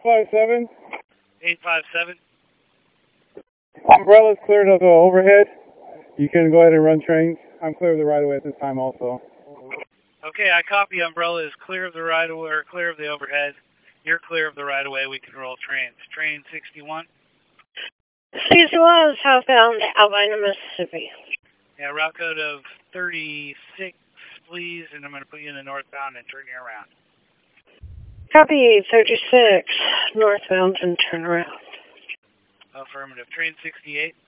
857. 857. Umbrella's cleared of the overhead. You can go ahead and run trains. I'm clear of the right of way at this time also. Okay, I copy. Umbrella is clear of the right of way, or clear of the overhead. You're clear of the right of way. We can roll trains. Train 61. 61 southbound Albina, Mississippi. Yeah, route code of 36, please, and I'm going to put you in the northbound and turn you around. Copy 36 northbound and turn around. Affirmative. Train 68.